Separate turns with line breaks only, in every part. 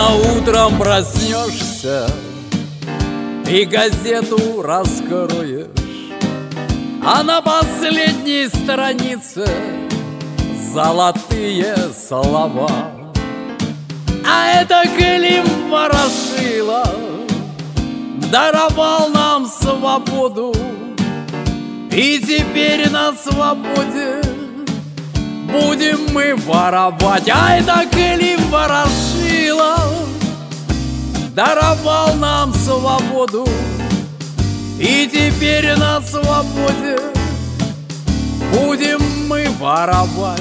Рано утром проснешься и газету раскроешь, а на последней странице золотые слова. А это Клим Ворошилов даровал нам свободу, и теперь на свободе будем мы воровать. А это Клим Ворошилов даровал нам свободу, и теперь на свободе будем мы воровать.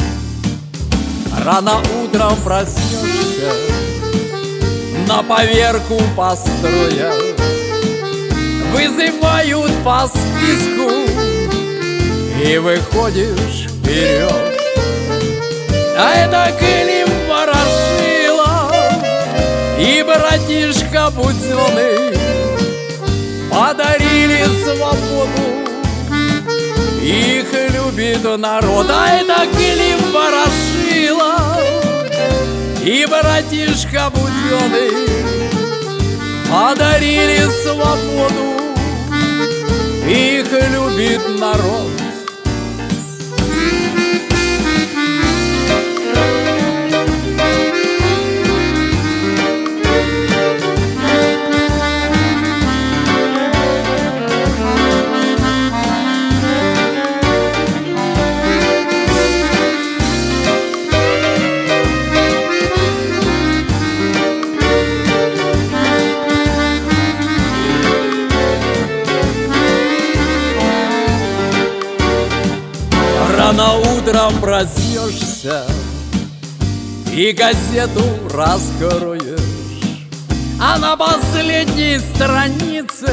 Рано утром проснешься, на поверку построят, вызывают по списку, и выходишь вперед. А это Клим Ворошилов и братишка Буденный подарили свободу, их любит народ. А это Клим Ворошилов и братишка Буденный подарили свободу, их любит народ. Рано утром проснешься и газету раскроешь, а на последней странице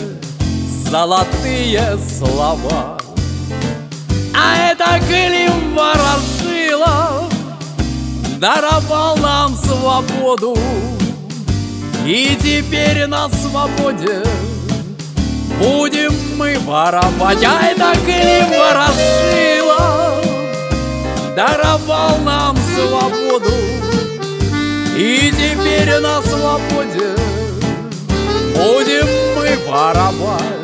золотые слова. А это Клим Ворошилов даровал нам свободу, и теперь на свободе будем мы воровать. А это Клим Ворошилов даровал нам свободу, и теперь на свободе будем мы воровать.